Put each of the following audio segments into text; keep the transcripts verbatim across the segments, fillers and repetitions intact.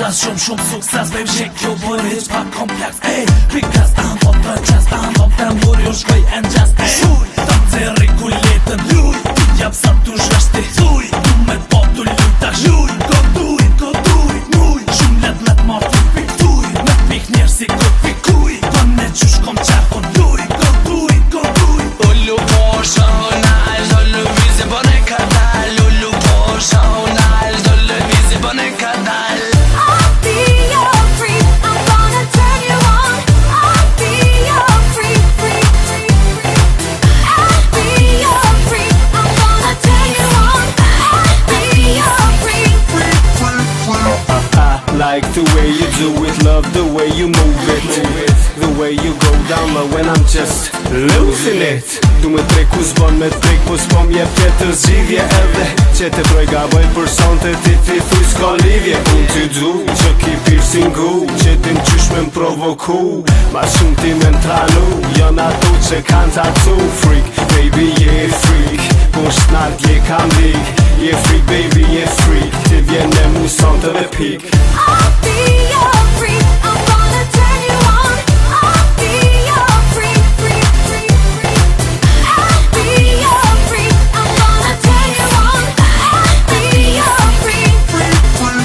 klas shumë shumë sukses Vej vshik kjo bërë hiq pa kompleks Ej, pikas të më të qes Të më të muri u shkoj e në gjes Shuj, të më ceri ku letën Luj, ti t'jap sa t'u zhveshti Thuj, du me t'po t'u lujta Shuj, ko duj, ko duj, muj Shumë let me t'martu pik tuj Me t'pik njerë si ku pikuj Të ne qush kom qefon Luj, ko duj, ko duj Ullu po shonaj, do lëvizje po ne ka dal Ullu po shonaj, do lëvizje po ne ka dal I'll be your freak, I'm gonna turn you on I'll be your freak, freak, freak, freak I'll be your freak, I'm gonna turn you on I'll be your freak, freak, freak, freak I like the way you do it, love the way you move it The way you go down low when I'm just losing it Du me trek ku zbon me trek po s'pom jep tjetër zgjidhje edhe Që te troj gaboj për sonte ti ti thuj s'ka lidhje Unë ty du që ki piercingu që din qysh me m'provoku Ma shumë ti me n'tranu jon ato që kan tatu Freak, baby je freak Po shnart je kam lig Je freak baby je freak Ti vjen e mu sonte me pik I'll be your freak, I'm gonna turn you on I'll be your freak, freak, freak, freak I'll be your freak, I'm gonna turn you on I'll be your freak, freak, freak,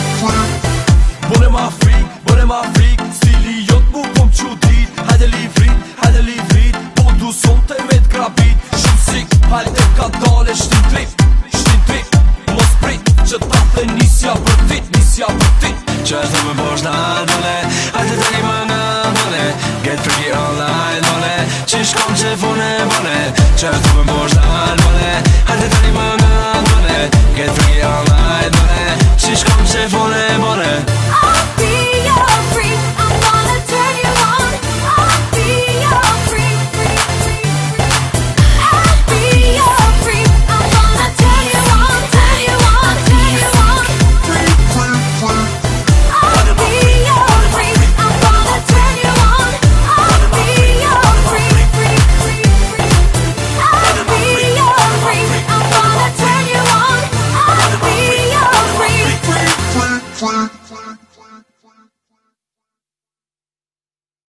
freak Bune ma freak, bune ma freak Stili jot mu kom qu dit Hajde li vrit, hajde li vrit Po du sonte me t'grabit Shumë sik, hajde ka dale Shtin trip, shtin trip Mos prit, që ta the nisja për tit Nisja për tit Që është të më bosh në dole Hajde të një më në dole Get freaky online dole Që shkom që fune bole Që është të më bosh në dole Hajde të një më në dole Get freaky online dole Që shkom që fune bole I'll be your freak, I'm gonna turn you on I'll be your freak, freak, freak, freak I'll be your freak, I'm gonna turn you on Turn you on, turn you on Freak, freak, freak I'll be your freak, I'm gonna turn you on I'll be your freak, freak, freak, freak I'll be your freak, I'm gonna turn you on I'll be your freak, freak, freak, freak